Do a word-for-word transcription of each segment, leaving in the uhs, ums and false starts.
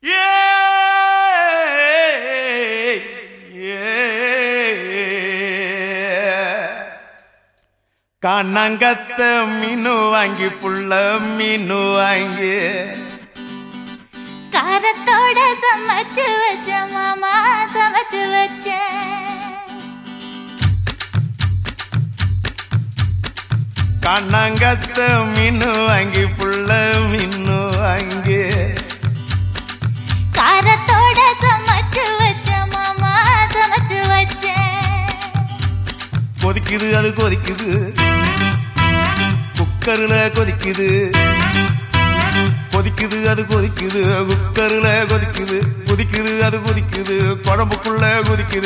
கண்ணங்கத்த மீனு வாங்கி புள்ள மீனு வாங்கி காரத்தோட சமைச்சு வச்ச மாமா சமைச்சு வச்ச கண்ணங்கத்த மீனு வாங்கி புள்ள மீனு வாங்கி காரத்தோட சமைச்சு வச்ச மாமா சமைச்சு வச்ச கொதிக்குது அது கொதிக்குது குக்கர்ல கொதிக்குது கொதிக்குது அது கொதிக்குது குக்கர்ல கொதிக்குது கொதிக்குது அது கொதிக்குது குழம்புக்குள்ள கொதிக்குது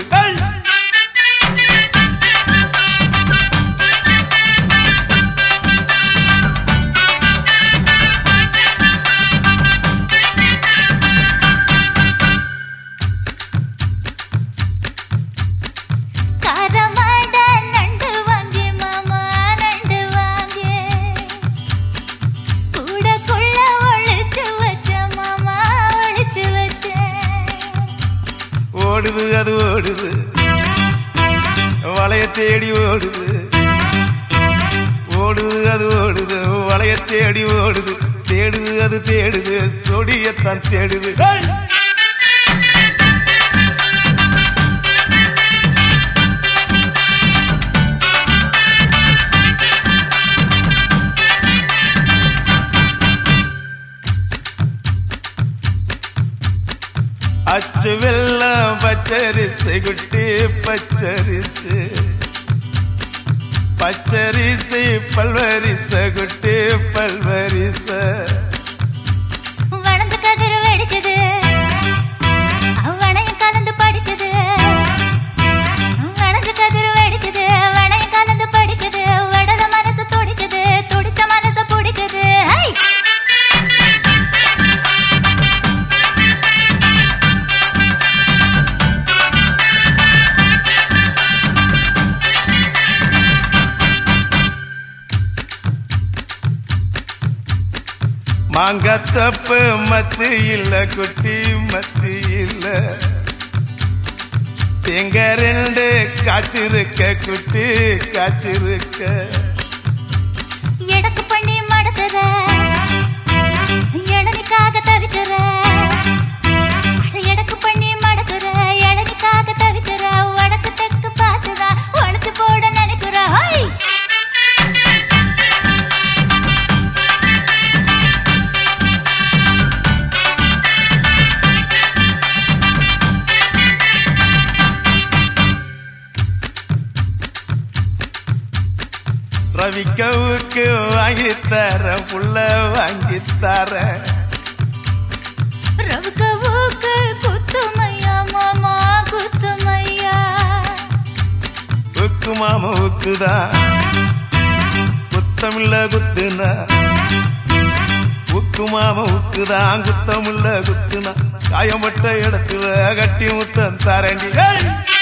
ஓடுது அது ஓடுது வளைய தேடி ஓடுது ஓடுது அது ஓடுது வளைய தேடி ஓடுது தேடுது அது தேடுது சொடியத்தான் தேடுது அச்சு வெள்ளம் பச்சரிசு குட்டி பச்சரிசு பச்சரிசு பல்வரிச குட்டி பல்வரிச வளர்ந்து கதிர் வெடிக்குது வளையம் கலந்து படிக்குது வளர்ந்து கதிர் வெடிக்குது வளையம் கலந்து படிக்குது வடல மனசு துடிக்குது துடித்த மனசு பிடிக்குது மாங்கத்தப்பு மத்து இல்ல குட்டி மத்து இல்ல தேங்க ரெண்டு காய்ச்சிருக்க குட்டி காய்ச்சிருக்க எடக்கு பண்ணி மடக்குற எடனுக்காக தவிக்கிற எடக்கு பண்ணி மடக்குற எடனுக்காக தவிக்கிற வடக்கு தெற்கு பார்த்துதான் வளர்த்து போட நினைக்கிற ரவிக்கவுக்கு வாங்கித்தர புள்ள வாங்கித்தர ரவிக்கவுக்கு குத்துமையா மாமா குத்துமையா உக்கு மாமா உக்குதான் குத்தமில்ல குத்துனா உக்கு மாமா உக்குதான் குத்தமில்ல குத்துனா காயம்பட்ட இடத்துல கட்டி முத்தம் தரண்டி